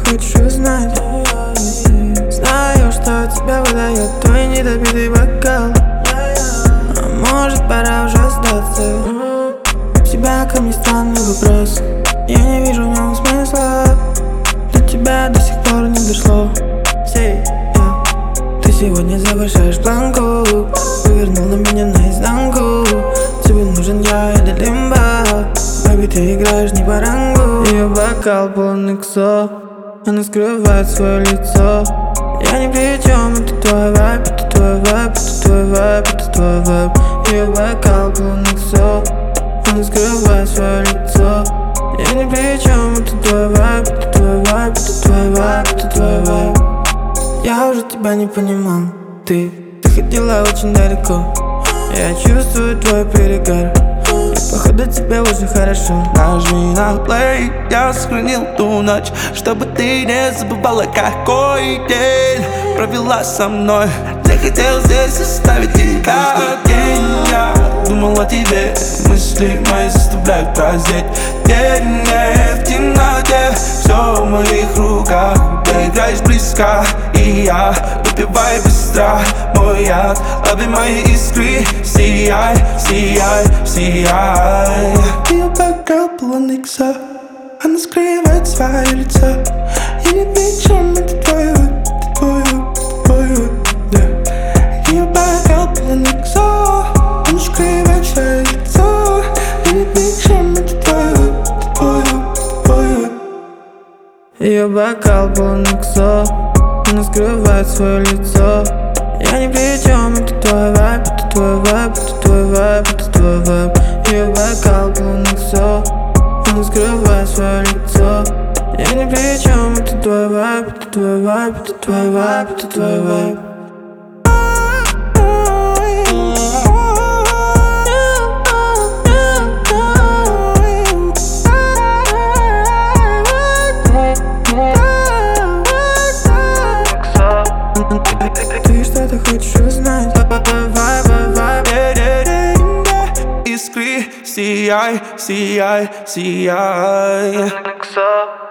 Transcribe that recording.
хочешь узнать? Знаю, что тебя выдает твой недопитый бокал. А может, пора уже сдаться? У тебя ко мне странный вопрос, я не вижу в нем смысла. До тебя до сих пор не дошло. Ты сегодня завышаешь планку, повернул на меня наизнанку. Тебе нужен я или лимба? Бэби, ты играешь не по рангу. Ее бокал полон иксо, она скрывает свое лицо. Я ни при чем, это твой вайб, это твой вайб, это твой вайб, это твой вайб. Ее бокал полон иксо, она скрывает свое лицо. Я ни при чем, это твой вайб, это твой вайб, это твой вайб, это твой вайб. Я уже тебя не понимал, ты ходила очень далеко. Я чувствую твой перегар, и походу тебе уже хорошо. Нажми на плей, я сохранил ту ночь, чтобы ты не забывала, какой день провела со мной. Я хотел здесь оставить тебя день. Я думал о тебе, мысли мои заставляют празднеть. День в темноте, все в моих руках. Ты играешь близко, и я выпиваю быстро мой яд. Лови мои искры, сияй, сияй, сияй. Ее бокал полон икса, она скрывает свое лицо. Я не при чем, это твой вайб, это твой вайб, это твой вайб. Ее бокал полон икса, она скрывает свое лицо. Я не при чем, это твой вайб, это твой вайб, это твой вайб. Ее бокал полон иксо, она скрывает свое лицо. Я ни при чем, это твой вайб, это твой вайб, это твой вайб, это твой вайб. Ее бокал полон иксо, она скрывает свое лицо. Я ни при чем, это твой вайб, это твой вайб, это твой вайб, это твой вайб. Ты что-то хочешь узнать? Искры, сияй, сияй, сияй.